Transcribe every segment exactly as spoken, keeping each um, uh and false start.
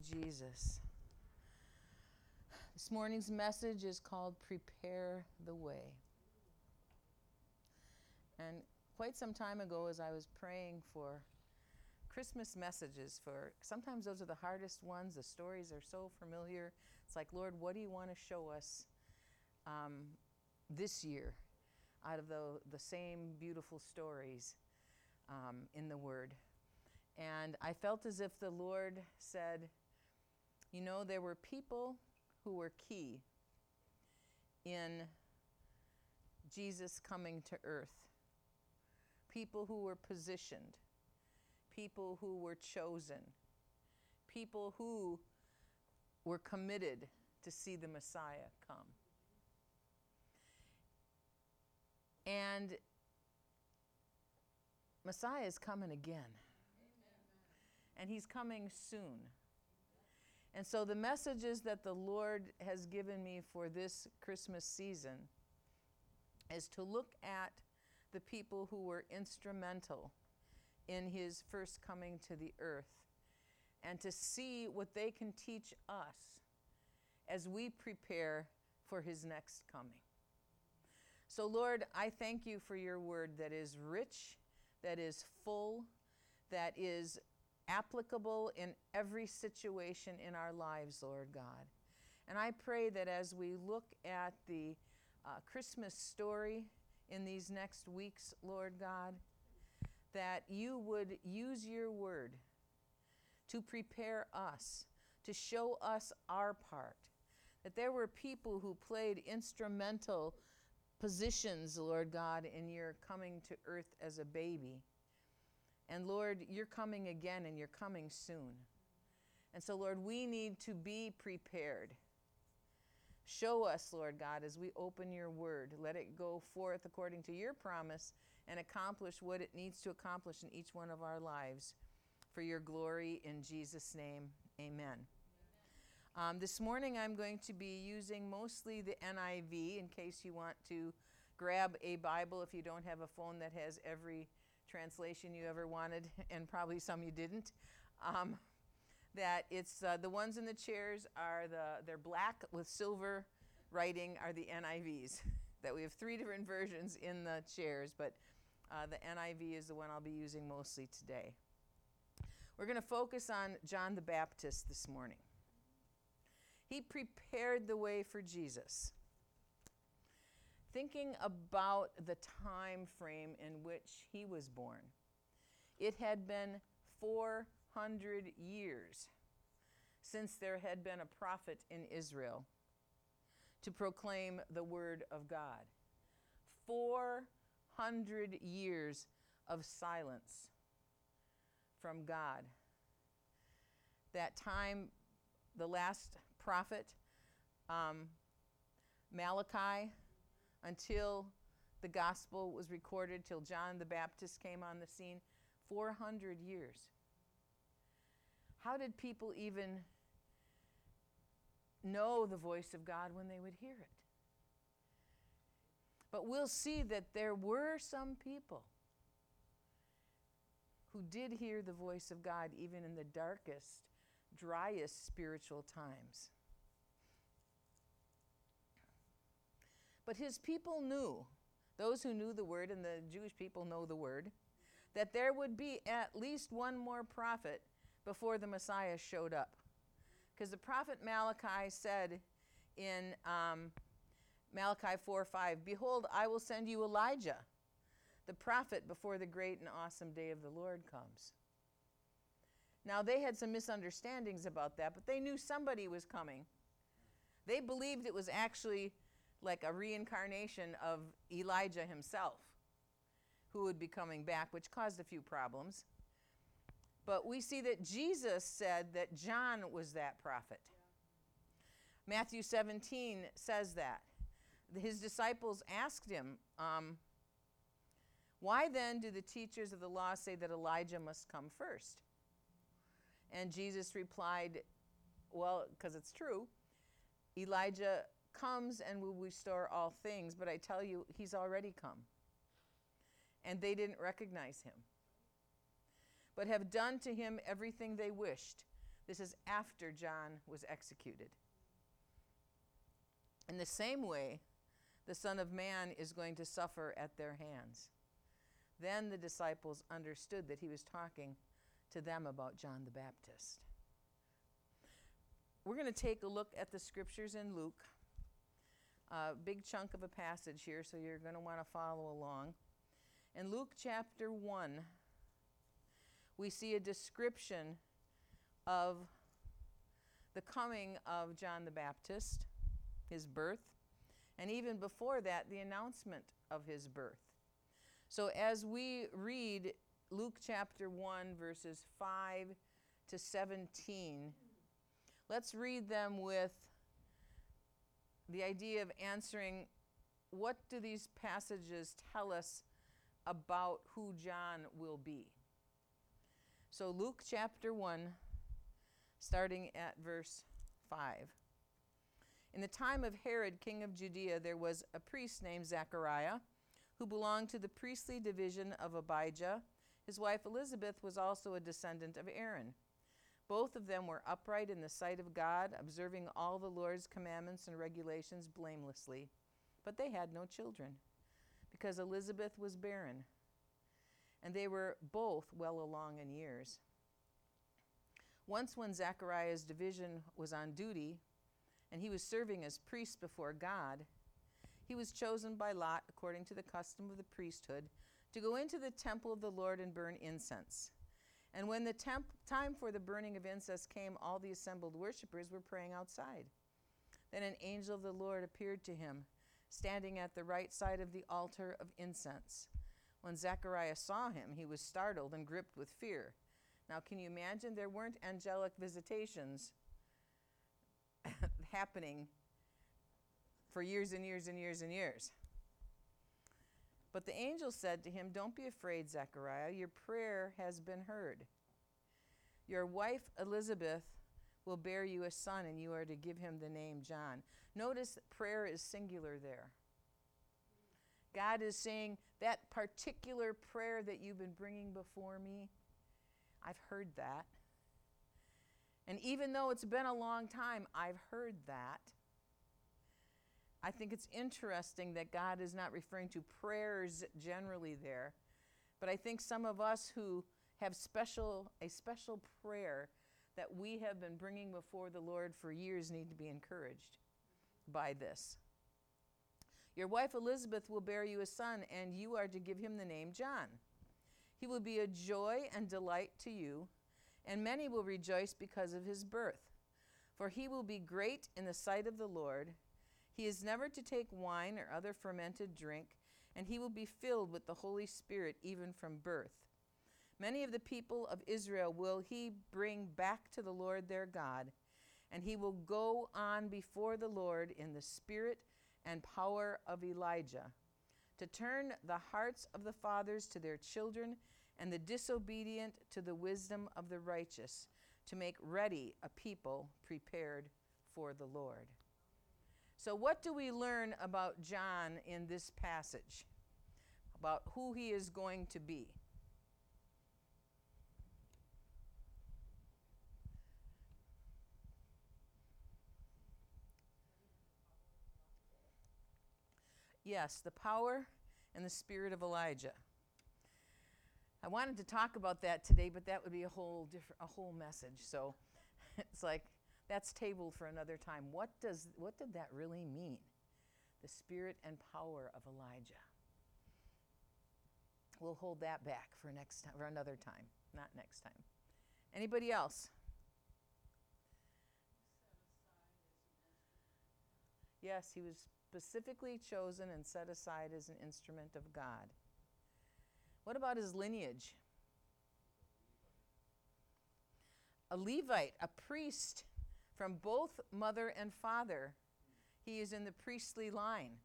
Jesus. This morning's message is called Prepare the Way. And quite some time ago, as I was praying for Christmas messages, for sometimes those are the hardest ones, the stories are so familiar. It's like, Lord, what do you want to show us um, this year out of the, the same beautiful stories um, in the Word? And I felt as if the Lord said, you know, there were people who were key in Jesus coming to earth. People who were positioned. People who were chosen. People who were committed to see the Messiah come. And Messiah is coming again. And he's coming soon. And so the messages that the Lord has given me for this Christmas season is to look at the people who were instrumental in his first coming to the earth and to see what they can teach us as we prepare for his next coming. So Lord, I thank you for your word that is rich, that is full, that is applicable in every situation in our lives, Lord God. And I pray that as we look at the uh, Christmas story in these next weeks, Lord God, that you would use your word to prepare us, to show us our part. That there were people who played instrumental positions, Lord God, in your coming to earth as a baby. And Lord, you're coming again and you're coming soon. And so, Lord, we need to be prepared. Show us, Lord God, as we open your word. Let it go forth according to your promise and accomplish what it needs to accomplish in each one of our lives. For your glory, in Jesus' name, amen. Um, this morning I'm going to be using mostly the N I V in case you want to grab a Bible if you don't have a phone that has every translation you ever wanted, and probably some you didn't. Um, that it's uh, the ones in the chairs are the they're black with silver writing are the N I Vs. That we have three different versions in the chairs, but uh, the N I V is the one I'll be using mostly today. We're going to focus on John the Baptist this morning. He prepared the way for Jesus. Thinking about the time frame in which he was born, it had been four hundred years since there had been a prophet in Israel to proclaim the word of God. four hundred years of silence from God. That time, the last prophet, um, Malachi, until the gospel was recorded, till John the Baptist came on the scene, four hundred years. How did people even know the voice of God when they would hear it? But we'll see that there were some people who did hear the voice of God even in the darkest, driest spiritual times. But his people knew, those who knew the word, and the Jewish people know the word, that there would be at least one more prophet before the Messiah showed up. Because the prophet Malachi said in um, Malachi four five, "Behold, I will send you Elijah, the prophet, before the great and awesome day of the Lord comes." Now, they had some misunderstandings about that, but they knew somebody was coming. They believed it was actually like a reincarnation of Elijah himself, who would be coming back, which caused a few problems. But we see that Jesus said that John was that prophet. Yeah. Matthew seventeen says that. His disciples asked him, um, "Why then do the teachers of the law say that Elijah must come first?" And Jesus replied, well, because it's true, Elijah comes and will restore all things, but I tell you, he's already come. And they didn't recognize him, but have done to him everything they wished. This is after John was executed. In the same way, the Son of Man is going to suffer at their hands. Then the disciples understood that he was talking to them about John the Baptist. We're going to take a look at the scriptures in Luke. A big chunk of a passage here, so you're going to want to follow along. In Luke chapter one, we see a description of the coming of John the Baptist, his birth, and even before that, the announcement of his birth. So as we read Luke chapter one, verses five to seventeen, let's read them with the idea of answering, what do these passages tell us about who John will be? So Luke chapter one, starting at verse five. In the time of Herod, king of Judea, there was a priest named Zechariah, who belonged to the priestly division of Abijah. His wife Elizabeth was also a descendant of Aaron. Both of them were upright in the sight of God, observing all the Lord's commandments and regulations blamelessly. But they had no children, because Elizabeth was barren, and they were both well along in years. Once when Zechariah's division was on duty, and he was serving as priest before God, he was chosen by lot, according to the custom of the priesthood, to go into the temple of the Lord and burn incense. And when the temp- time for the burning of incense came, all the assembled worshipers were praying outside. Then an angel of the Lord appeared to him, standing at the right side of the altar of incense. When Zechariah saw him, he was startled and gripped with fear. Now, can you imagine? There weren't angelic visitations happening for years and years and years and years. But the angel said to him, "Don't be afraid, Zechariah. Your prayer has been heard. Your wife Elizabeth will bear you a son, and you are to give him the name John." Notice that prayer is singular there. God is saying, that particular prayer that you've been bringing before me, I've heard that. And even though it's been a long time, I've heard that. I think it's interesting that God is not referring to prayers generally there, but I think some of us who have special a special prayer that we have been bringing before the Lord for years need to be encouraged by this. Your wife Elizabeth will bear you a son, and you are to give him the name John. He will be a joy and delight to you, and many will rejoice because of his birth. For he will be great in the sight of the Lord. He is never to take wine or other fermented drink, and he will be filled with the Holy Spirit even from birth. Many of the people of Israel will he bring back to the Lord their God, and he will go on before the Lord in the spirit and power of Elijah, to turn the hearts of the fathers to their children, and the disobedient to the wisdom of the righteous, to make ready a people prepared for the Lord. So what do we learn about John in this passage? About who he is going to be? Yes, the power and the spirit of Elijah. I wanted to talk about that today, but that would be a whole different, a whole message. So it's like, that's tabled for another time. What does what did that really mean? The spirit and power of Elijah. We'll hold that back for next time, for another time, not next time. Anybody else? Yes, he was specifically chosen and set aside as an instrument of God. What about his lineage? A Levite, a priest from both mother and father. He is in the priestly line.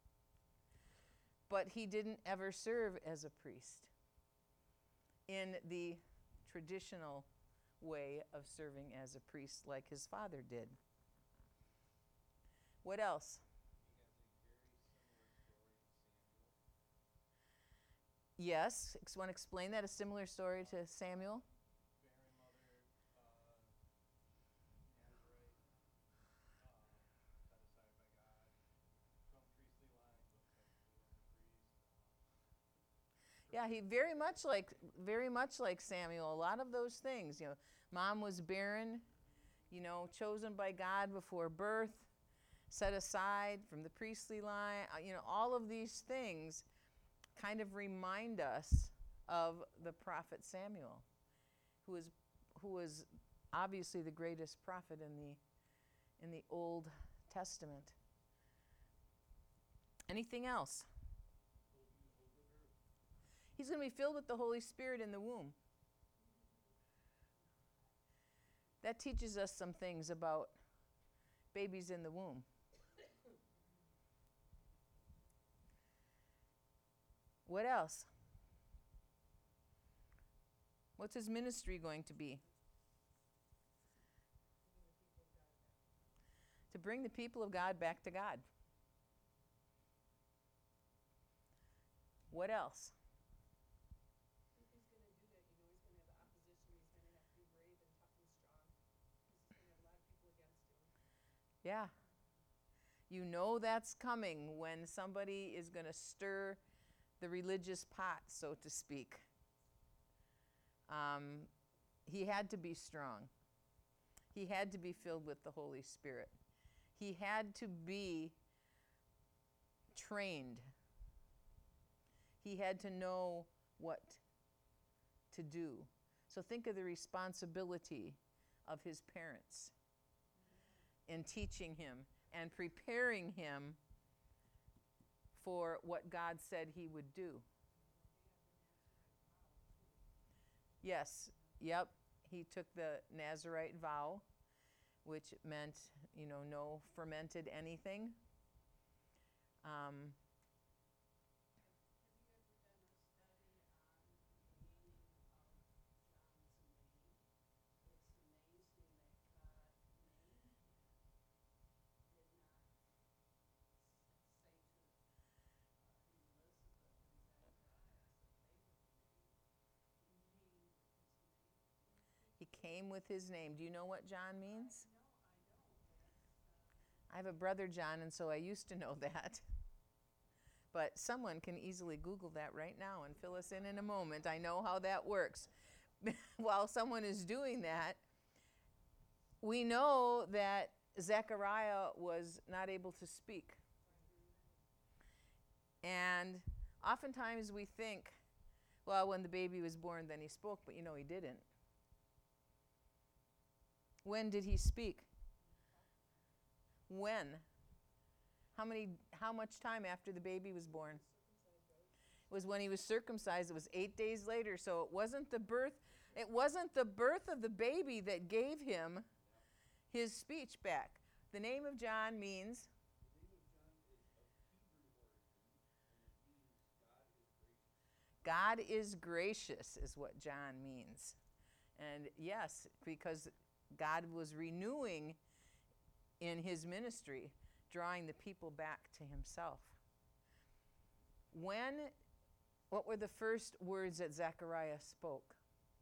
But he didn't ever serve as a priest in the traditional way of serving as a priest like his father did. What else? Yes, want to explain that? A similar story to Samuel? Yeah, he very much like very much like Samuel. A lot of those things, you know, mom was barren, you know, chosen by God before birth, set aside from the priestly line. uh, You know, all of these things kind of remind us of the prophet Samuel, who was who was obviously the greatest prophet in the in the Old Testament. Anything else? He's going to be filled with the Holy Spirit in the womb. That teaches us some things about babies in the womb. What else? What's his ministry going to be? To bring the people of God back to God. What else? If he's going to do that, you know, he's going to have opposition. He's going to have to be brave and tough and strong. Because he's going to have a lot of people against him. Yeah. You know that's coming when somebody is going to stir the religious pot, so to speak. Um, he had to be strong. He had to be filled with the Holy Spirit. He had to be trained. He had to know what to do. So think of the responsibility of his parents in teaching him and preparing him for what God said he would do. Yes, yep, he took the Nazarite vow, which meant, you know, no fermented anything. Um, He came with his name. Do you know what John means? I have a brother, John, and so I used to know that. But someone can easily Google that right now and fill us in in a moment. I know how that works. While someone is doing that, we know that Zechariah was not able to speak. And oftentimes we think, well, when the baby was born, then he spoke, but you know, he didn't. When did he speak? When? How many? How much time after the baby was born? It was when he was circumcised. It was eight days later. So it wasn't the birth. It wasn't the birth of the baby that gave him his speech back. The name of John means. God is gracious is what John means. And yes, because God was renewing in his ministry, drawing the people back to himself. When, what were the first words that Zechariah spoke?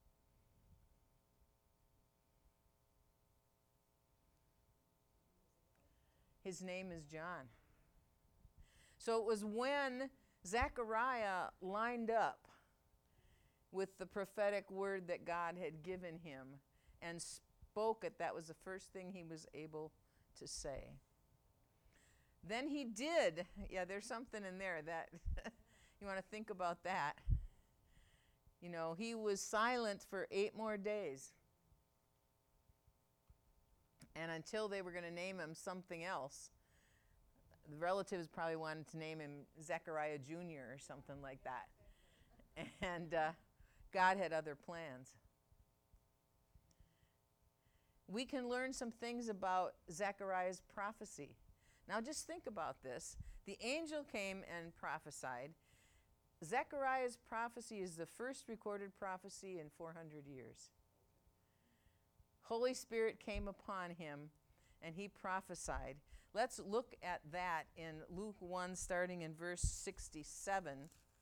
His name is John. So it was when Zechariah lined up with the prophetic word that God had given him and spoke it, that was the first thing he was able to say. Then he did, yeah, there's something in there that you want to think about that. You know, he was silent for eight more days. And until they were going to name him something else, the relatives probably wanted to name him Zechariah Junior or something like that. And uh, God had other plans. We can learn some things about Zechariah's prophecy. Now just think about this. The angel came and prophesied. Zechariah's prophecy is the first recorded prophecy in four hundred years. Holy Spirit came upon him and he prophesied. Let's look at that in Luke one, starting in verse sixty-seven.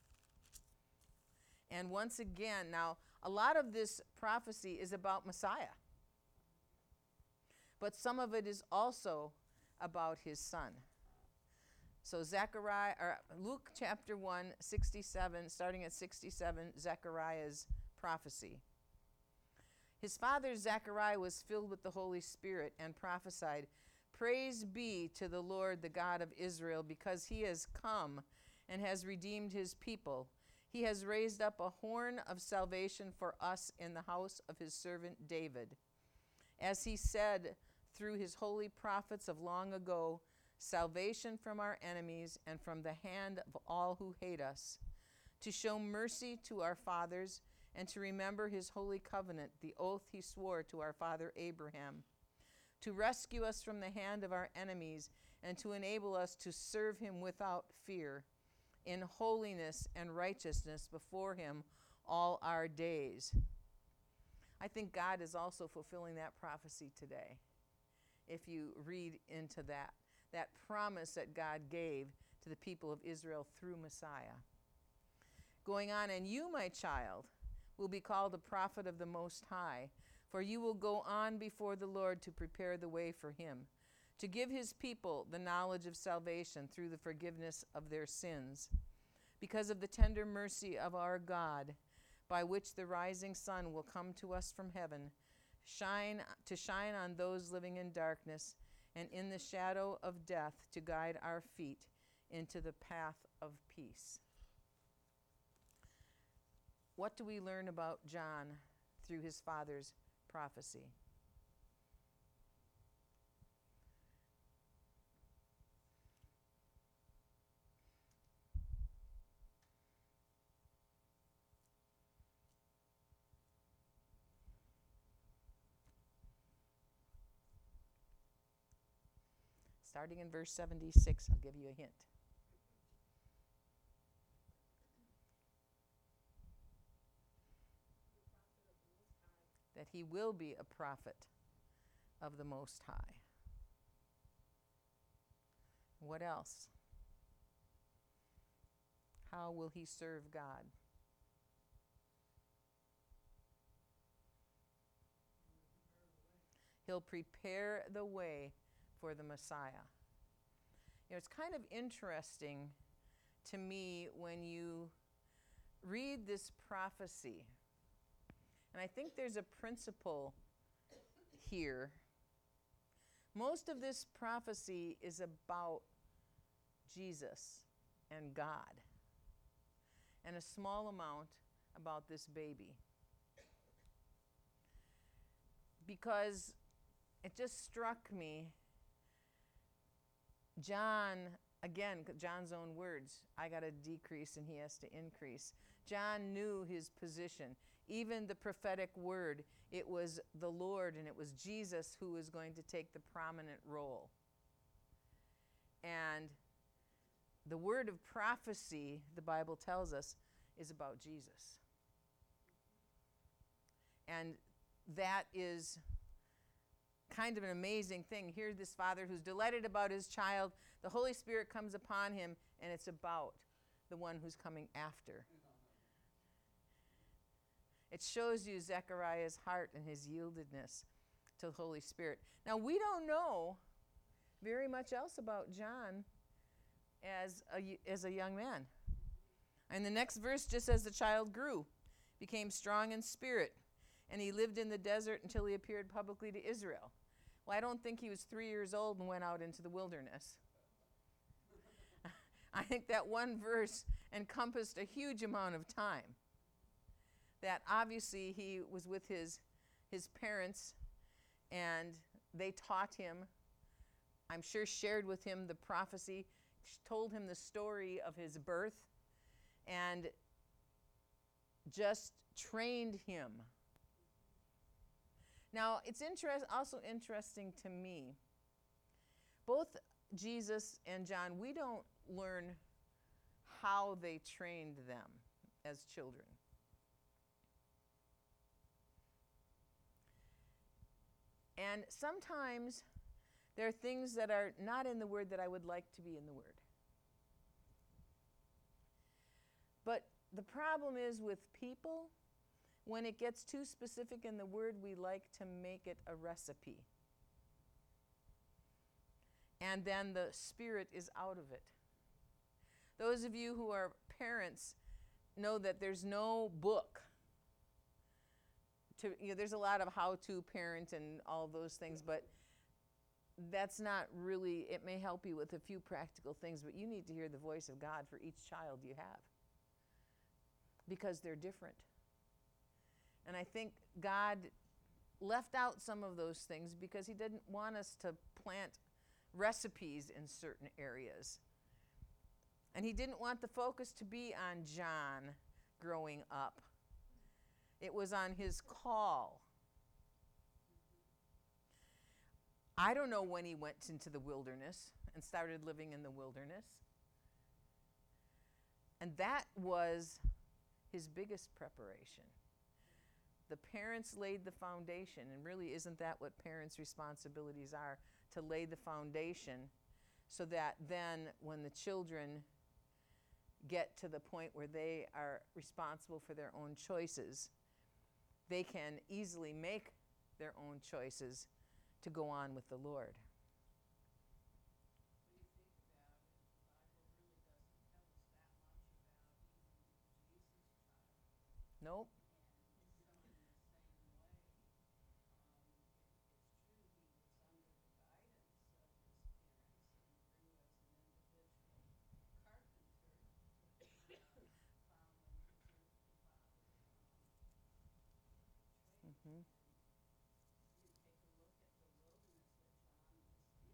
And once again, now, a lot of this prophecy is about Messiah. But some of it is also about his son. So Zechariah, or Luke chapter one, sixty-seven, starting at sixty-seven, Zechariah's prophecy. His father Zechariah was filled with the Holy Spirit and prophesied, "Praise be to the Lord, the God of Israel, because he has come and has redeemed his people. He has raised up a horn of salvation for us in the house of his servant David. As he said through his holy prophets of long ago, salvation from our enemies and from the hand of all who hate us, to show mercy to our fathers and to remember his holy covenant, the oath he swore to our father Abraham, to rescue us from the hand of our enemies and to enable us to serve him without fear, in holiness and righteousness before him all our days." I think God is also fulfilling that prophecy today. If you read into that, that promise that God gave to the people of Israel through Messiah. Going on, "And you, my child, will be called a prophet of the Most High, for you will go on before the Lord to prepare the way for him, to give his people the knowledge of salvation through the forgiveness of their sins, because of the tender mercy of our God, by which the rising sun will come to us from heaven, shine to shine on those living in darkness and in the shadow of death, to guide our feet into the path of peace." What do we learn about John through his father's prophecy? Starting in verse seventy-six, I'll give you a hint. That he will be a prophet of the Most High. What else? How will he serve God? He'll prepare the way for the Messiah. You know, it's kind of interesting to me when you read this prophecy, and I think there's a principle here. Most of this prophecy is about Jesus and God, and a small amount about this baby. Because it just struck me, John, again, John's own words, I got to decrease and he has to increase. John knew his position. Even the prophetic word, it was the Lord and it was Jesus who was going to take the prominent role. And the word of prophecy, the Bible tells us, is about Jesus. And that is kind of an amazing thing. Here's this father who's delighted about his child. The Holy Spirit comes upon him, and it's about the one who's coming after. It shows you Zechariah's heart and his yieldedness to the Holy Spirit. Now, we don't know very much else about John as a, as a young man. And the next verse just says the child grew, became strong in spirit, and he lived in the desert until he appeared publicly to Israel. Well, I don't think he was three years old and went out into the wilderness. I think that one verse encompassed a huge amount of time. That obviously he was with his, his parents, and they taught him, I'm sure shared with him the prophecy, told him the story of his birth, and just trained him. Now, it's interest, also interesting to me, both Jesus and John, we don't learn how they trained them as children. And sometimes there are things that are not in the Word that I would like to be in the Word. But the problem is with people, when it gets too specific in the Word, we like to make it a recipe. And then the Spirit is out of it. Those of you who are parents know that there's no book. To, you know, there's a lot of how-to parent and all those things, but that's not really, it may help you with a few practical things, but you need to hear the voice of God for each child you have because they're different. And I think God left out some of those things because he didn't want us to plant recipes in certain areas. And he didn't want the focus to be on John growing up. It was on his call. I don't know when he went into the wilderness and started living in the wilderness. And that was his biggest preparation. The parents laid the foundation, and really isn't that what parents' responsibilities are, to lay the foundation so that then when the children get to the point where they are responsible for their own choices, they can easily make their own choices to go on with the Lord. When you think about it, the Bible really doesn't tell us that much about even Jesus' childhood. Nope. And so in the same way, um, it, it's true he was under the guidance of his parents and grew as an individual carpenter, uh, following his earthly father, um, Mm-hmm. you take a look at the wilderness that John was in.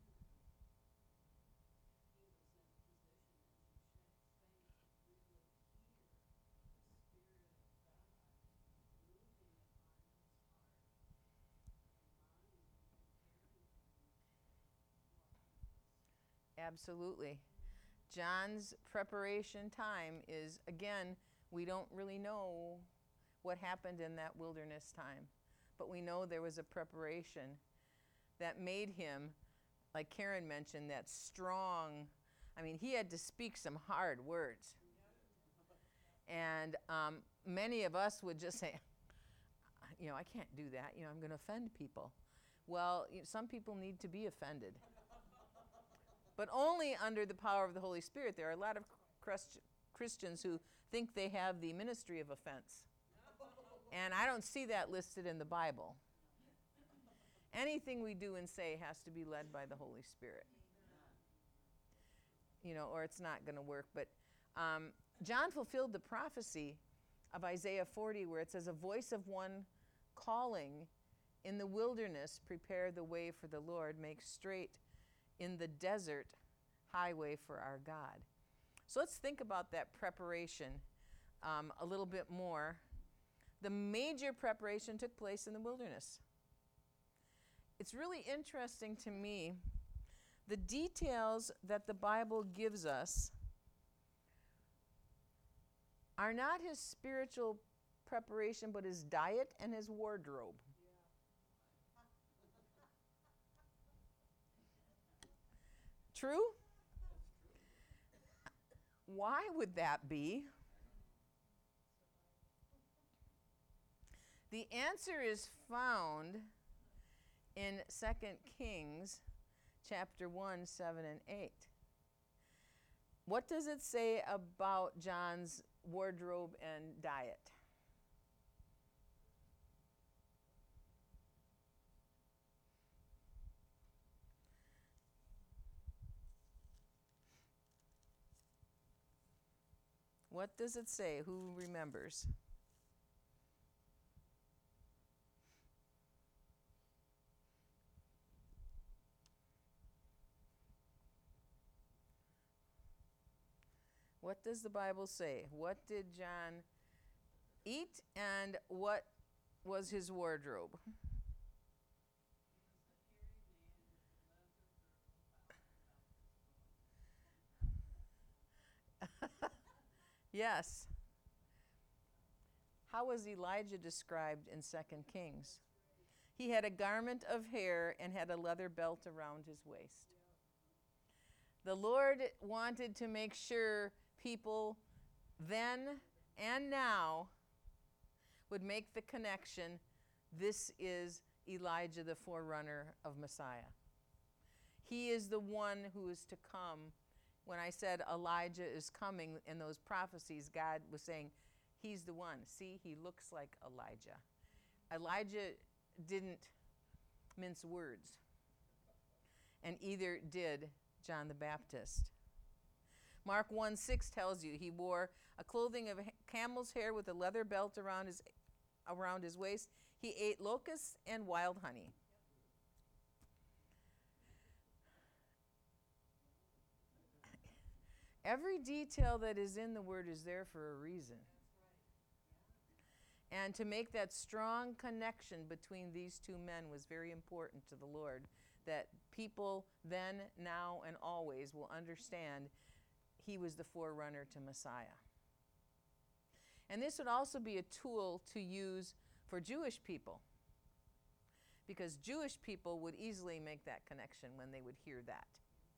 He was in a position, as you say, saying, to really hear the Spirit of God moving upon his heart and mind and preparing him what he was. Absolutely. John's preparation time is, again, we don't really know what happened in that wilderness time, but we know there was a preparation that made him, like Karen mentioned, that strong. I mean, he had to speak some hard words. And um, many of us would just say, you know, I can't do that. You know, I'm going to offend people. Well, you know, some people need to be offended. But only under the power of the Holy Spirit. There are a lot of Christ- Christians who think they have the ministry of offense. And I don't see that listed in the Bible. Anything we do and say has to be led by the Holy Spirit. You know, or it's not going to work. But um, John fulfilled the prophecy of Isaiah forty where it says, a voice of one calling in the wilderness, prepare the way for the Lord, make straight in the desert highway for our God. So let's think about that preparation um, a little bit more. The major preparation took place in the wilderness. It's really interesting to me, the details that the Bible gives us are not his spiritual preparation, but his diet and his wardrobe. True? Why would that be? The answer is found in Second Kings chapter one, seven, and eight. What does it say about John's wardrobe and diet? What does it say? Who remembers? What does the Bible say? What did John eat and what was his wardrobe? Yes. How was Elijah described in Second Kings? He had a garment of hair and had a leather belt around his waist. The Lord wanted to make sure people then and now would make the connection, this is Elijah, the forerunner of Messiah. He is the one who is to come when I said Elijah is coming in those prophecies, God was saying, he's the one. See, he looks like Elijah. Elijah didn't mince words, and either did John the Baptist. Mark one six tells you he wore a clothing of camel's hair with a leather belt around his around his waist. He ate locusts and wild honey. Every detail that is in the word is there for a reason. And to make that strong connection between these two men was very important to the Lord, that people then, now, and always will understand he was the forerunner to Messiah. And this would also be a tool to use for Jewish people, because Jewish people would easily make that connection when they would hear that.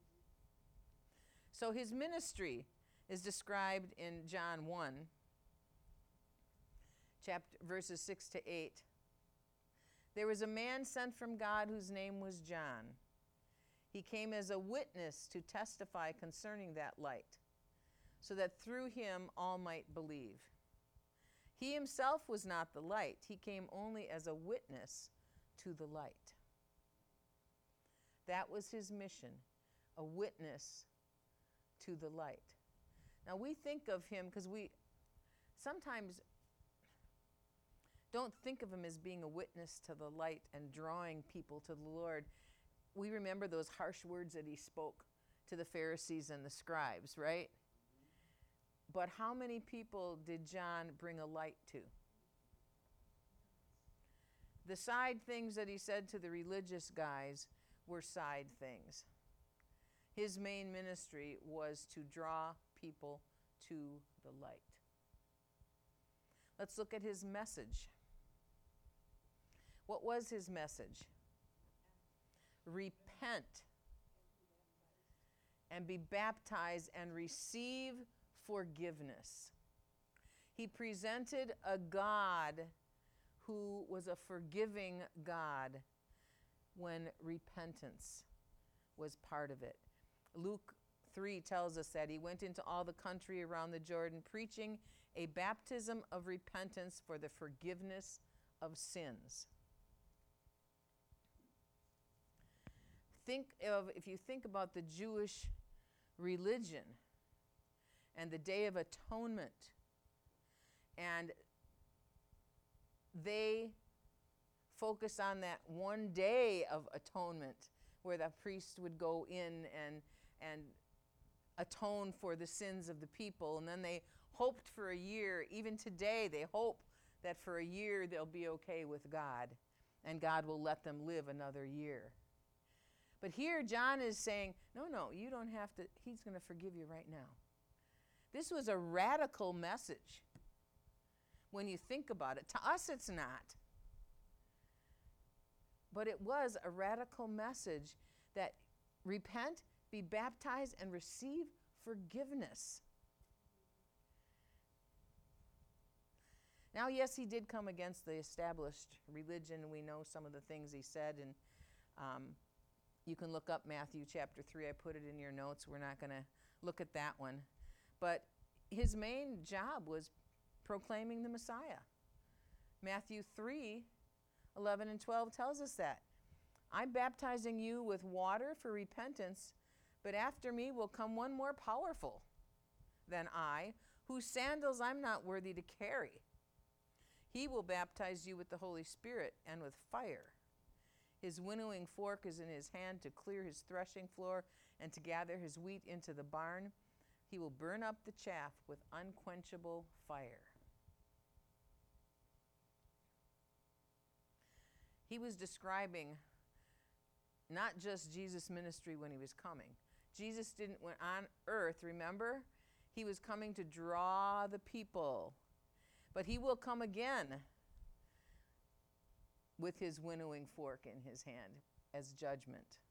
So his ministry is described in John one, chapter, verses six to eight. There was a man sent from God whose name was John. He came as a witness to testify concerning that light, so that through him all might believe. He himself was not the light. He came only as a witness to the light. That was his mission, a witness to the light. Now we think of him, because we sometimes don't think of him as being a witness to the light and drawing people to the Lord. We remember those harsh words that he spoke to the Pharisees and the scribes, right? But how many people did John bring a light to? The side things that he said to the religious guys were side things. His main ministry was to draw people to the light. Let's look at his message. What was his message? Repent and be baptized and receive forgiveness. He presented a God who was a forgiving God when repentance was part of it. Luke three tells us that he went into all the country around the Jordan preaching a baptism of repentance for the forgiveness of sins. Think of, if you think about the Jewish religion and the Day of Atonement, and they focus on that one day of atonement where the priest would go in and and atone for the sins of the people, and then they hoped for a year. Even today they hope that for a year they'll be okay with God and God will let them live another year. But here John is saying, no, no, you don't have to. He's going to forgive you right now. This was a radical message when you think about it. To us it's not. But it was a radical message that repent, be baptized, and receive forgiveness. Now, yes, he did come against the established religion. We know some of the things he said, and um, you can look up Matthew chapter three. I put it in your notes. We're not going to look at that one. But his main job was proclaiming the Messiah. Matthew three, eleven and twelve tells us that. I'm baptizing you with water for repentance, but after me will come one more powerful than I, whose sandals I'm not worthy to carry. He will baptize you with the Holy Spirit and with fire. His winnowing fork is in his hand to clear his threshing floor and to gather his wheat into the barn. He will burn up the chaff with unquenchable fire. He was describing not just Jesus' ministry when he was coming. Jesus didn't, when on earth, remember? He was coming to draw the people. But he will come again with his winnowing fork in his hand as judgment.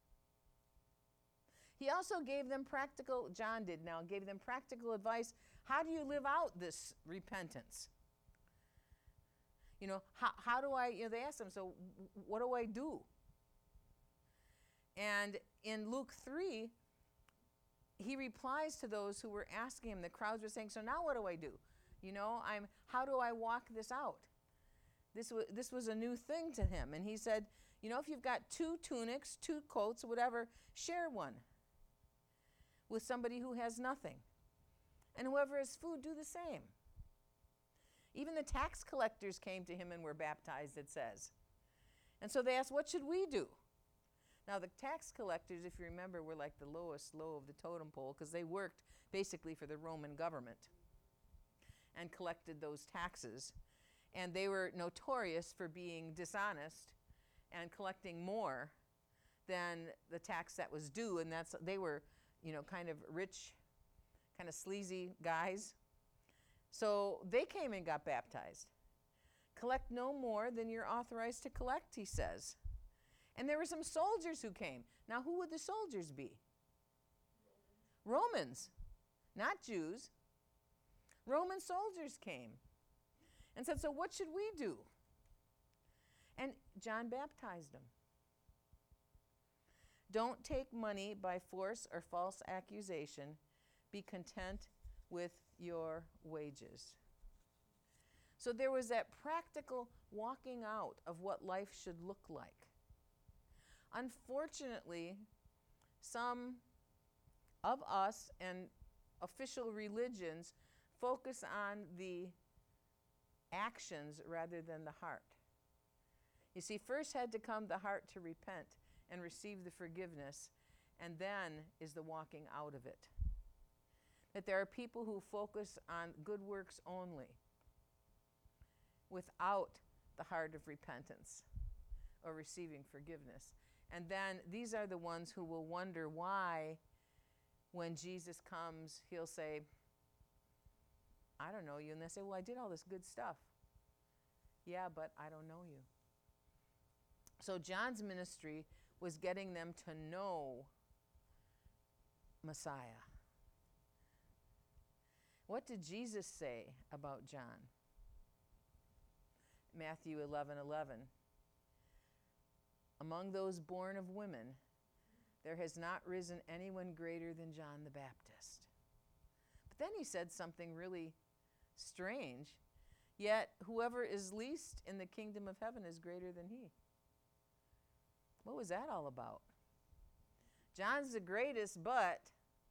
He also gave them practical, John did now, gave them practical advice. How do you live out this repentance? You know, how, how do I, you know, they asked him, so what do I do? And in Luke three, he replies to those who were asking him. The crowds were saying, so now what do I do? You know, I'm how do I walk this out? This was this was a new thing to him. And he said, you know, if you've got two tunics, two coats, whatever, share one with somebody who has nothing. And whoever has food, do the same. Even the tax collectors came to him and were baptized, it says. And so they asked, what should we do? Now, the tax collectors, if you remember, were like the lowest low of the totem pole because they worked basically for the Roman government and collected those taxes. And they were notorious for being dishonest and collecting more than the tax that was due. And that's they were, you know, kind of rich, kind of sleazy guys. So they came and got baptized. Collect no more than you're authorized to collect, he says. And there were some soldiers who came. Now, who would the soldiers be? Romans, Romans, not Jews. Roman soldiers came and said, so what should we do? And John baptized them. Don't take money by force or false accusation. Be content with your wages. So there was that practical walking out of what life should look like. Unfortunately, some of us and official religions focus on the actions rather than the heart. You see, first had to come the heart to repent and receive the forgiveness, and then is the walking out of it. That there are people who focus on good works only without the heart of repentance or receiving forgiveness. And then these are the ones who will wonder why, when Jesus comes, he'll say, I don't know you. And they say, well, I did all this good stuff. Yeah, but I don't know you. So John's ministry was getting them to know Messiah. What did Jesus say about John? Matthew eleven eleven. Among those born of women, there has not risen anyone greater than John the Baptist. But then he said something really strange. Yet whoever is least in the kingdom of heaven is greater than he. What was that all about? John's the greatest, but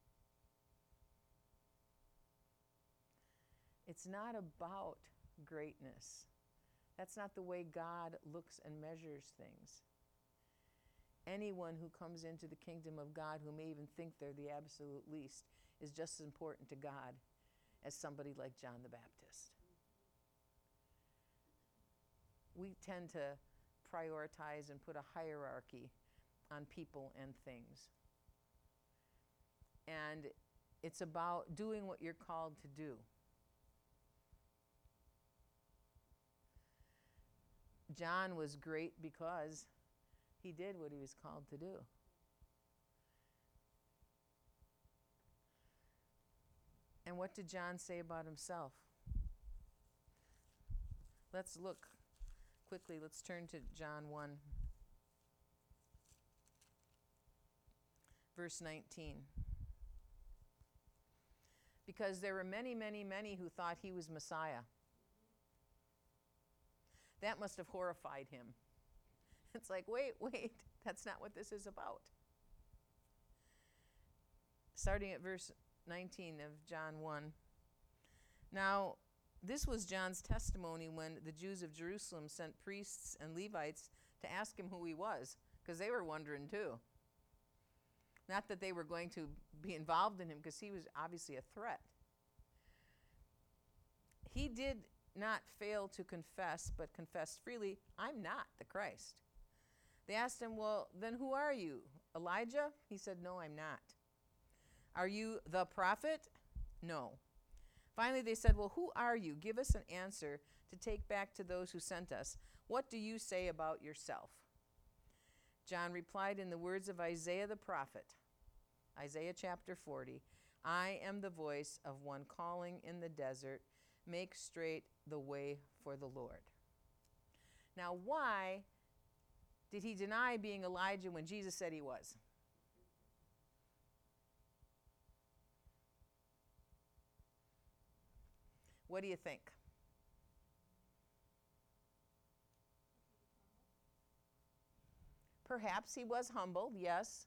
it's not about greatness. That's not the way God looks and measures things. Anyone who comes into the kingdom of God, who may even think they're the absolute least, is just as important to God as somebody like John the Baptist. We tend to prioritize and put a hierarchy on people and things. And it's about doing what you're called to do. John was great because he did what he was called to do. And what did John say about himself? Let's look quickly. Let's turn to John one, verse nineteen. Because there were many, many, many who thought he was Messiah. That must have horrified him. It's like, wait, wait, that's not what this is about. Starting at verse nineteen of John one. Now, this was John's testimony when the Jews of Jerusalem sent priests and Levites to ask him who he was, because they were wondering too. Not that they were going to be involved in him, because he was obviously a threat. He did not fail to confess, but confessed freely, I'm not the Christ. They asked him, well, then who are you? Elijah? He said, no, I'm not. Are you the prophet? No. Finally, they said, well, who are you? Give us an answer to take back to those who sent us. What do you say about yourself? John replied in the words of Isaiah the prophet, Isaiah chapter forty, I am the voice of one calling in the desert, make straight the way for the Lord. Now, why did he deny being Elijah when Jesus said he was? What do you think? Perhaps he was humble, yes.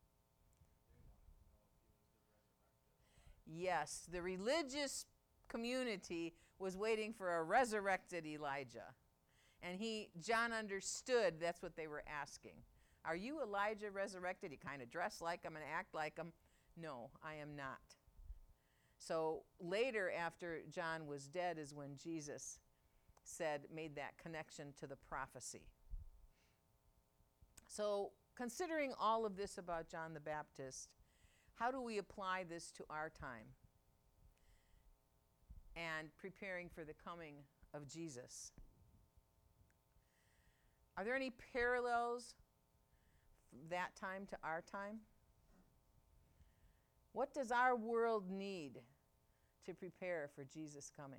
Yes, the religious community was waiting for a resurrected Elijah. And he, John understood that's what they were asking. Are you Elijah resurrected? He kind of dressed like him and act like him. No, I am not. So later, after John was dead, is when Jesus said, made that connection to the prophecy. So considering all of this about John the Baptist, how do we apply this to our time and preparing for the coming of Jesus? Are there any parallels from that time to our time? What does our world need to prepare for Jesus' coming?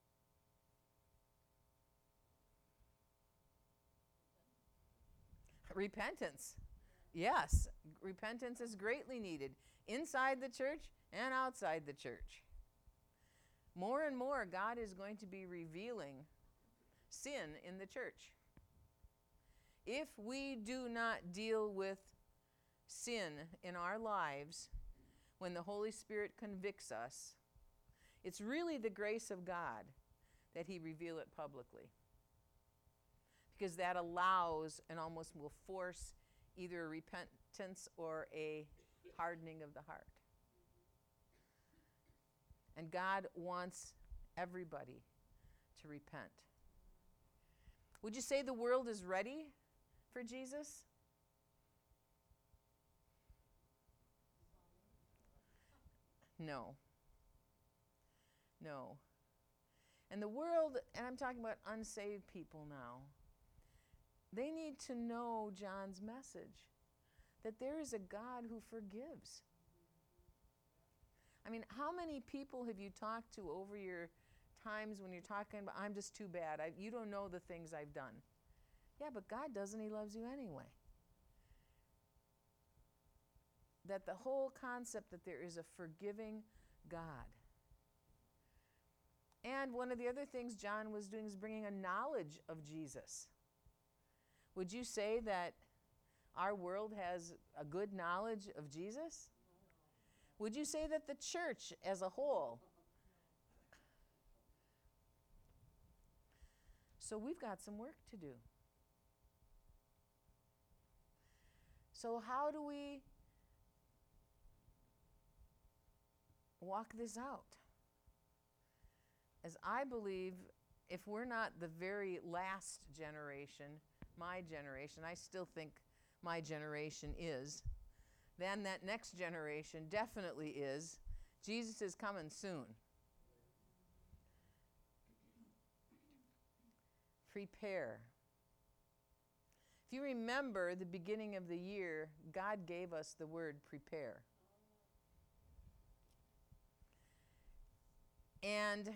Repentance. Yes, repentance is greatly needed inside the church and outside the church. More and more, God is going to be revealing sin in the church. If we do not deal with sin in our lives when the Holy Spirit convicts us, it's really the grace of God that He reveal it publicly. Because that allows and almost will force either a repentance or a hardening of the heart. And God wants everybody to repent. Would you say the world is ready for Jesus? No. No. And the world, and I'm talking about unsaved people now, they need to know John's message, that there is a God who forgives. I mean, how many people have you talked to over your times when you're talking about, I'm just too bad, I, you don't know the things I've done. Yeah, but God doesn't, He loves you anyway. That the whole concept that there is a forgiving God. And one of the other things John was doing is bringing a knowledge of Jesus. Would you say that our world has a good knowledge of Jesus? Would you say that the church as a whole? So we've got some work to do. So how do we walk this out? As I believe, if we're not the very last generation, my generation, I still think my generation is, then that next generation definitely is. Jesus is coming soon. Prepare. If you remember the beginning of the year, God gave us the word prepare. And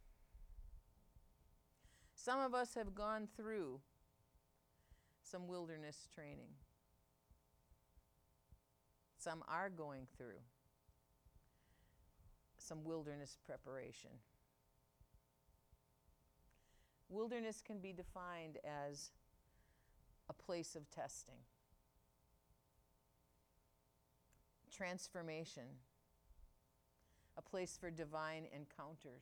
some of us have gone through some wilderness training. Some are going through some wilderness preparation. Wilderness can be defined as a place of testing, transformation, a place for divine encounters.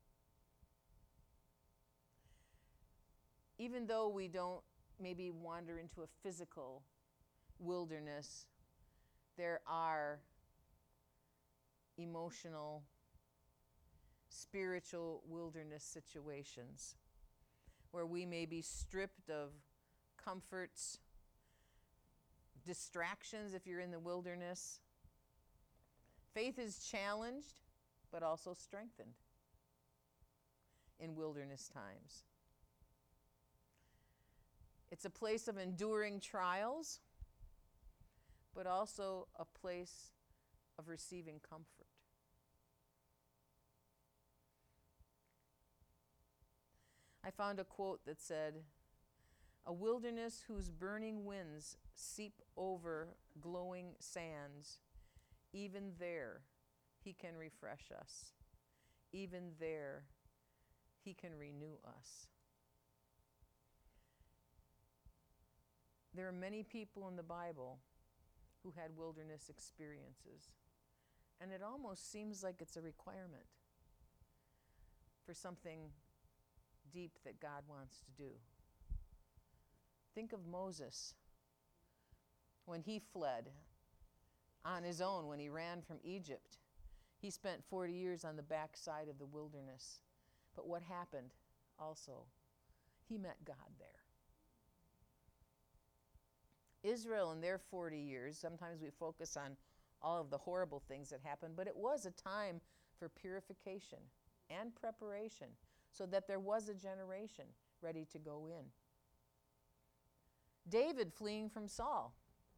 Even though we don't maybe wander into a physical wilderness, there are emotional, spiritual wilderness situations where we may be stripped of comforts, distractions if you're in the wilderness. Faith is challenged, but also strengthened in wilderness times. It's a place of enduring trials, but also a place of receiving comfort. I found a quote that said, "A wilderness whose burning winds seep over glowing sands, even there He can refresh us. Even there He can renew us. There are many people in the Bible who had wilderness experiences, and it almost seems like it's a requirement for something deep that God wants to do. Think of Moses when he fled on his own, when he ran from Egypt. He spent forty years on the backside of the wilderness. But what happened also? He met God there. Israel in their forty years, sometimes we focus on all of the horrible things that happened, but it was a time for purification and preparation so that there was a generation ready to go in. David fleeing from Saul.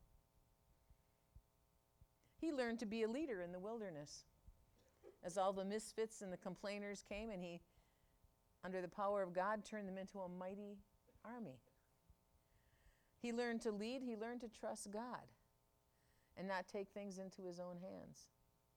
He learned to be a leader in the wilderness. As all the misfits and the complainers came, and he, under the power of God, turned them into a mighty army. He learned to lead, he learned to trust God and not take things into his own hands.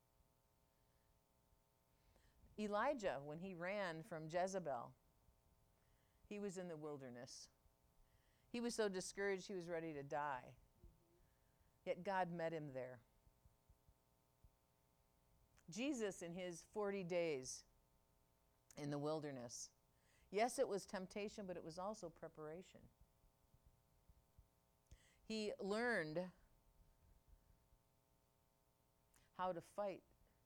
Elijah, when he ran from Jezebel, he was in the wilderness. He was so discouraged he was ready to die. Yet God met him there. Jesus in his forty days in the wilderness. Yes, it was temptation, but it was also preparation. He learned how to fight.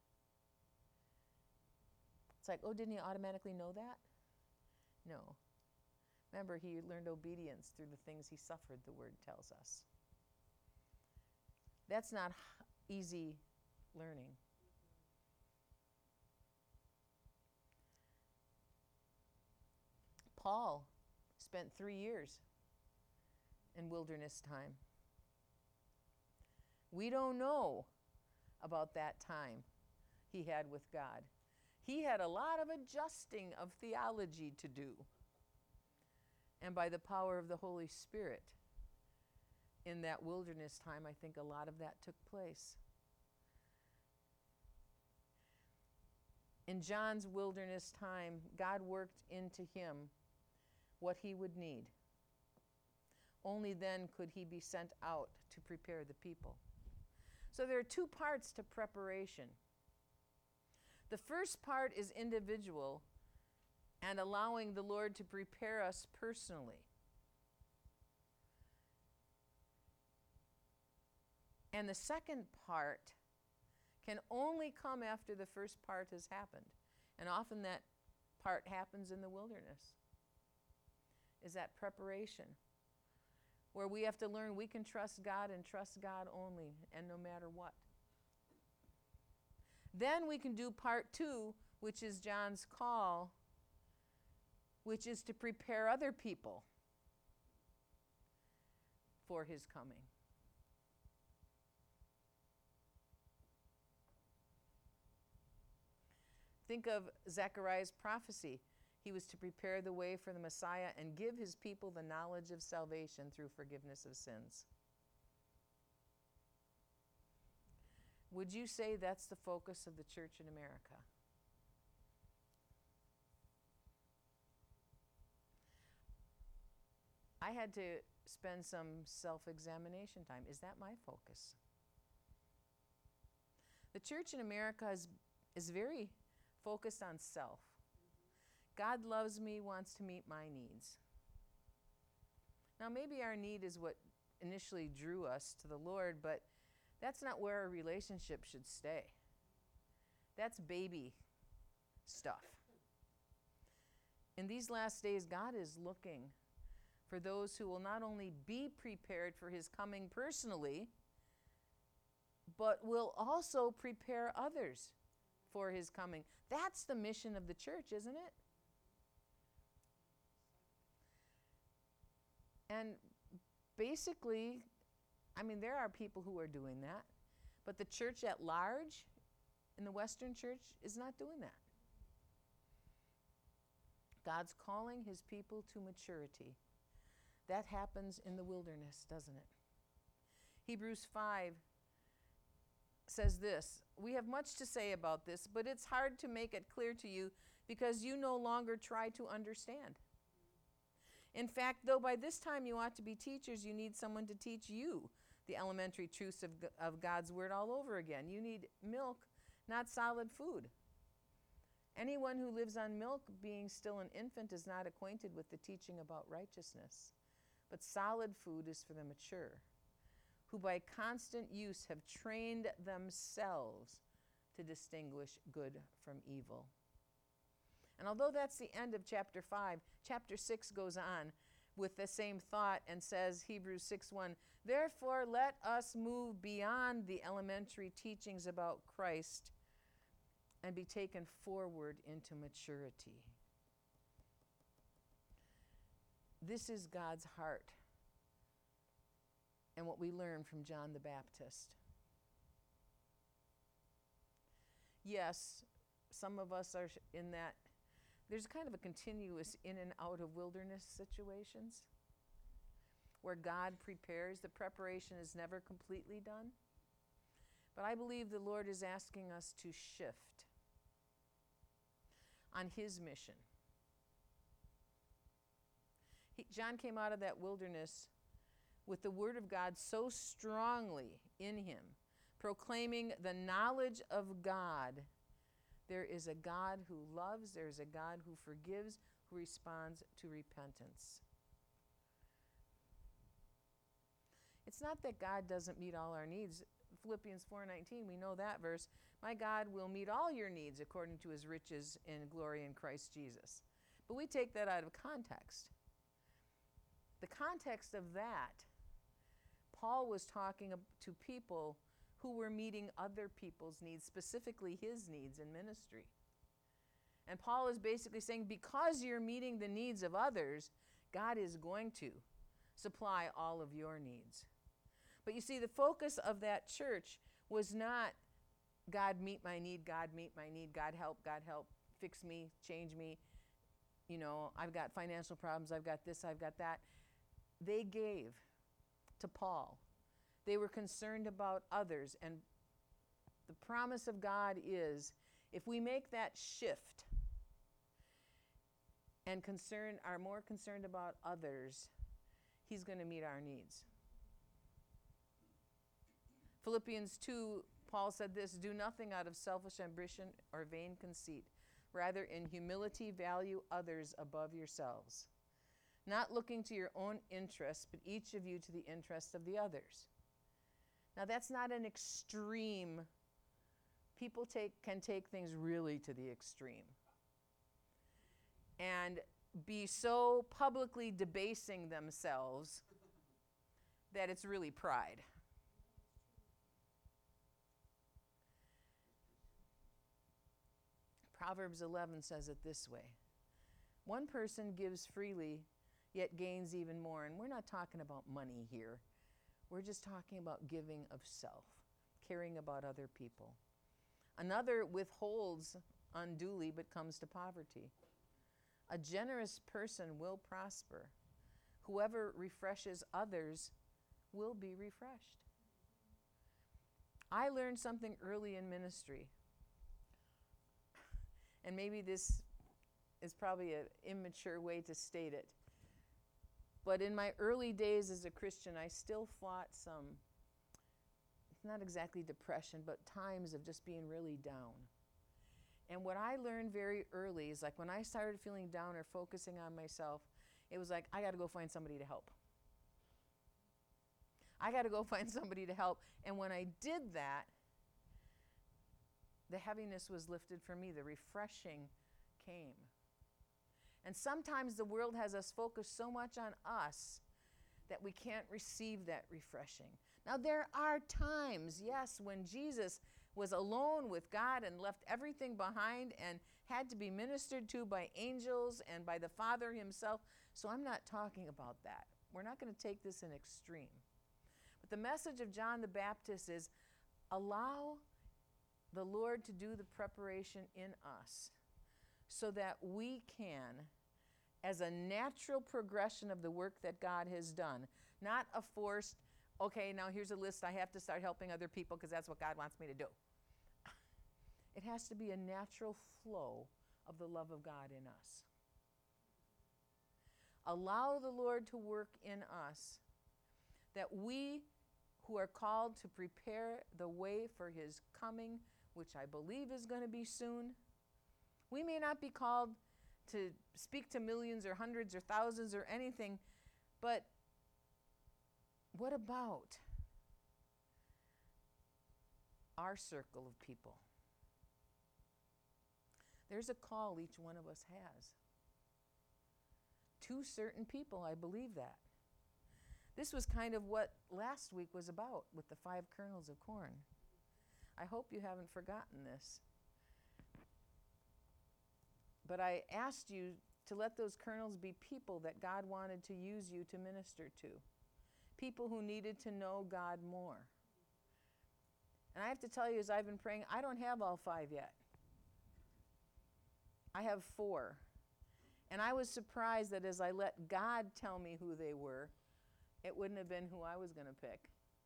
It's like, oh, didn't he automatically know that? No. Remember, he learned obedience through the things he suffered, the word tells us. That's not easy learning. Paul spent three years in wilderness time. We don't know about that time he had with God. He had a lot of adjusting of theology to do. And by the power of the Holy Spirit, in that wilderness time, I think a lot of that took place. In John's wilderness time, God worked into him what he would need. Only then could he be sent out to prepare the people. So there are two parts to preparation. The first part is individual and allowing the Lord to prepare us personally. And the second part can only come after the first part has happened. And often that part happens in the wilderness. Is that preparation, where we have to learn we can trust God and trust God only, and no matter what. Then we can do part two, which is John's call, which is to prepare other people for his coming. Think of Zechariah's prophecy. He was to prepare the way for the Messiah and give his people the knowledge of salvation through forgiveness of sins. Would you say that's the focus of the church in America? I had to spend some self-examination time. Is that my focus? The church in America is, is very focused on self. God loves me, wants to meet my needs. Now, maybe our need is what initially drew us to the Lord, but that's not where our relationship should stay. That's baby stuff. In these last days, God is looking for those who will not only be prepared for his coming personally, but will also prepare others for his coming. That's the mission of the church, isn't it? And basically, I mean, there are people who are doing that, but the church at large in the Western church is not doing that. God's calling his people to maturity. That happens in the wilderness, doesn't it? Hebrews five says this, "We have much to say about this, but it's hard to make it clear to you because you no longer try to understand. In fact, though by this time you ought to be teachers, you need someone to teach you the elementary truths of, of God's word all over again. You need milk, not solid food. Anyone who lives on milk, being still an infant, is not acquainted with the teaching about righteousness. But solid food is for the mature, who by constant use have trained themselves to distinguish good from evil. And although that's the end of chapter five, chapter six goes on with the same thought and says, Hebrews six one, therefore let us move beyond the elementary teachings about Christ and be taken forward into maturity. This is God's heart and what we learn from John the Baptist. Yes, some of us are in that. There's kind of a continuous in and out of wilderness situations where God prepares. The preparation is never completely done. But I believe the Lord is asking us to shift on his mission. He, John came out of that wilderness with the word of God so strongly in him, proclaiming the knowledge of God. There is a God who loves, there is a God who forgives, who responds to repentance. It's not that God doesn't meet all our needs. Philippians four nineteen, we know that verse. My God will meet all your needs according to his riches in glory in Christ Jesus. But we take that out of context. The context of that, Paul was talking to people who were meeting other people's needs, specifically his needs in ministry. And Paul is basically saying, because you're meeting the needs of others, God is going to supply all of your needs. But you see, the focus of that church was not, God meet my need, God meet my need, God help, God help, fix me, change me. You know, I've got financial problems, I've got this, I've got that. They gave to Paul. They were concerned about others. And the promise of God is, if we make that shift and concern, are more concerned about others, he's going to meet our needs. Philippians two, Paul said this, do nothing out of selfish ambition or vain conceit. Rather, in humility, value others above yourselves. Not looking to your own interests, but each of you to the interest of the others. Now, that's not an extreme. People take, can take things really to the extreme and be so publicly debasing themselves that it's really pride. Proverbs eleven says it this way. One person gives freely, yet gains even more. And we're not talking about money here. We're just talking about giving of self, caring about other people. Another withholds unduly but comes to poverty. A generous person will prosper. Whoever refreshes others will be refreshed. I learned something early in ministry. And maybe this is probably an immature way to state it. But in my early days as a Christian, I still fought some, not exactly depression, but times of just being really down. And what I learned very early is, like, when I started feeling down or focusing on myself, it was like, I got to go find somebody to help. I got to go find somebody to help. And when I did that, the heaviness was lifted from me. The refreshing came. And sometimes the world has us focused so much on us that we can't receive that refreshing. Now, there are times, yes, when Jesus was alone with God and left everything behind and had to be ministered to by angels and by the Father himself. So I'm not talking about that. We're not going to take this in extreme. But the message of John the Baptist is, allow the Lord to do the preparation in us so that we can, as a natural progression of the work that God has done, not a forced, okay, now here's a list, I have to start helping other people because that's what God wants me to do. It has to be a natural flow of the love of God in us. Allow the Lord to work in us, that we who are called to prepare the way for his coming, which I believe is going to be soon. We may not be called to speak to millions or hundreds or thousands or anything, but what about our circle of people? There's a call each one of us has. To certain people, I believe that. This was kind of what last week was about with the five kernels of corn. I hope you haven't forgotten this. But I asked you to let those kernels be people that God wanted to use you to minister to. People who needed to know God more. And I have to tell you, as I've been praying, I don't have all five yet. I have four. And I was surprised that as I let God tell me who they were, it wouldn't have been who I was going to pick.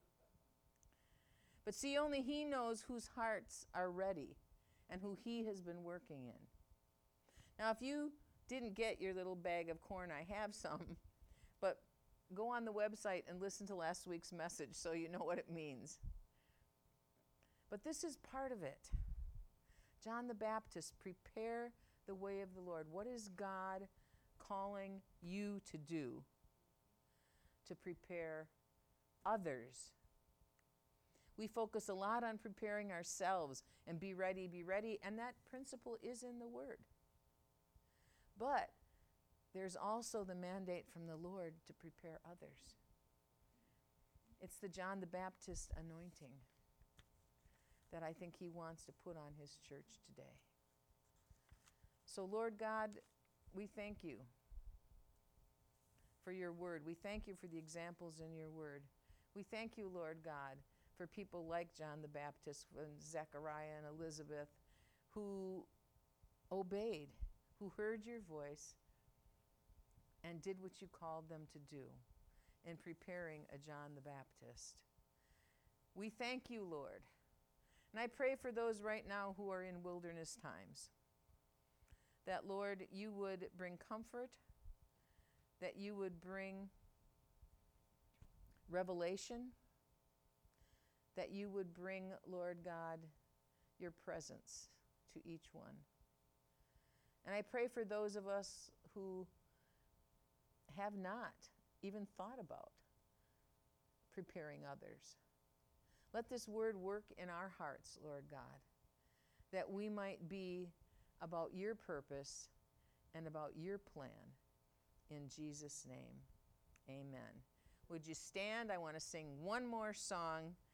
But see, only he knows whose hearts are ready and who he has been working in. Now, if you didn't get your little bag of corn, I have some, but go on the website and listen to last week's message so you know what it means. But this is part of it. John the Baptist, prepare the way of the Lord. What is God calling you to do to prepare others? We focus a lot on preparing ourselves and be ready, be ready, and that principle is in the Word. But there's also the mandate from the Lord to prepare others. It's the John the Baptist anointing that I think he wants to put on his church today. So, Lord God, we thank you for your word. We thank you for the examples in your word. We thank you, Lord God, for people like John the Baptist and Zechariah and Elizabeth who obeyed, who heard your voice and did what you called them to do in preparing a John the Baptist. We thank you, Lord. And I pray for those right now who are in wilderness times, that, Lord, you would bring comfort, that you would bring revelation, that you would bring, Lord God, your presence to each one. And I pray for those of us who have not even thought about preparing others. Let this word work in our hearts, Lord God, that we might be about your purpose and about your plan. In Jesus' name, amen. Would you stand? I want to sing one more song.